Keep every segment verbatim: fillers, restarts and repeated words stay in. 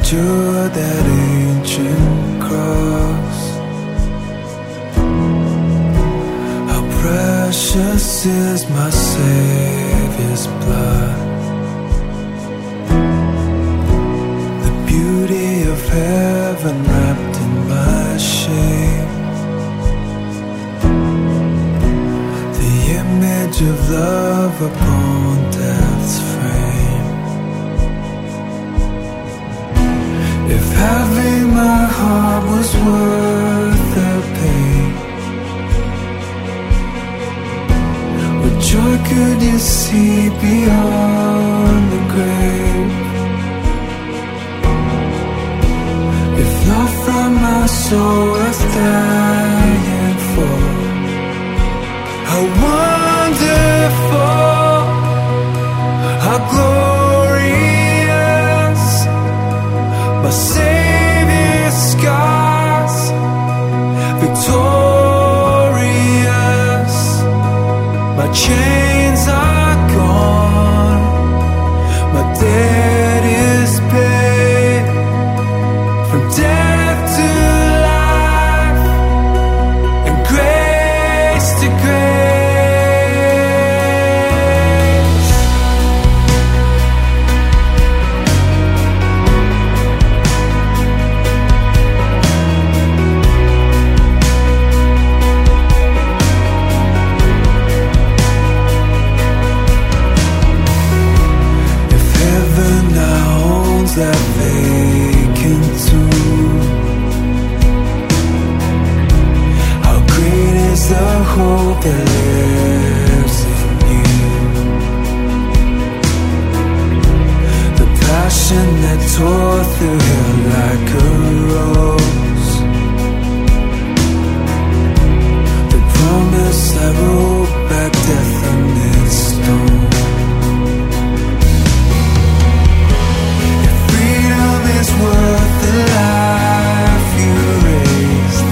endured that ancient cross. How precious is my Savior's blood. The beauty of heaven wrapped in my shame. The image of love upon death's frame. If having my heart was worth the pain, what joy could you see beyond the grave? If love from my soul was dying for, how wonderful, how glorious, my Savior's scars, victorious. My chains are gone, my debt is paid. From death to life, and grace to grace. That vacant tomb, how great is the hope that lives in you. The passion that tore through hell like a rose, the promise that rolled back death amid stone. Is worth the life you raised.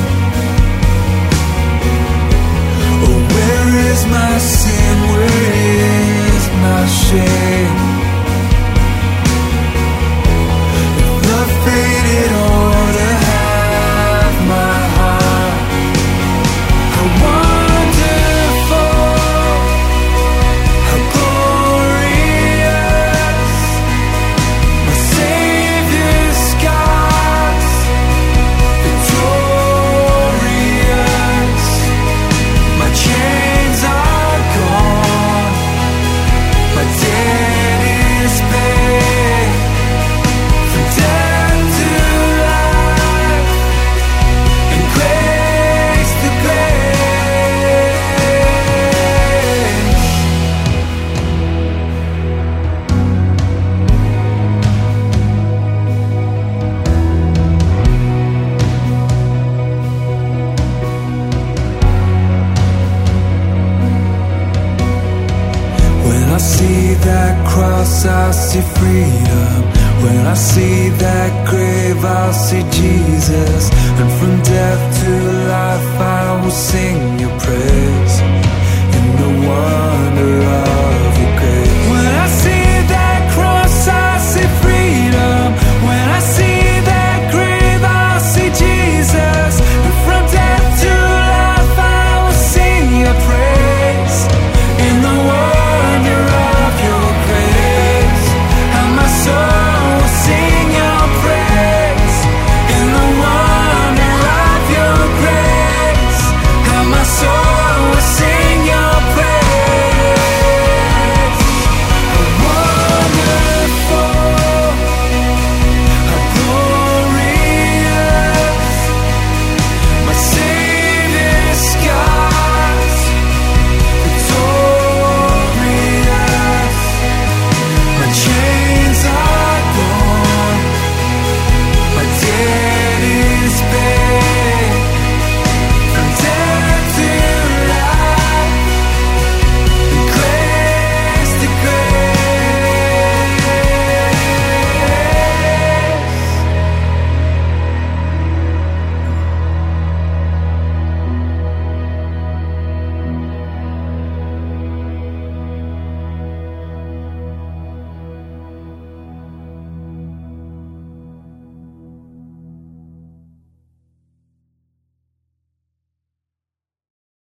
Oh, where is my sin? Where is my shame? If love faded all to have my heart, how wonderful, how glorious, my Savior. When I see that cross, I see freedom. When I see that grave, I'll see Jesus. And from death to life, I will sing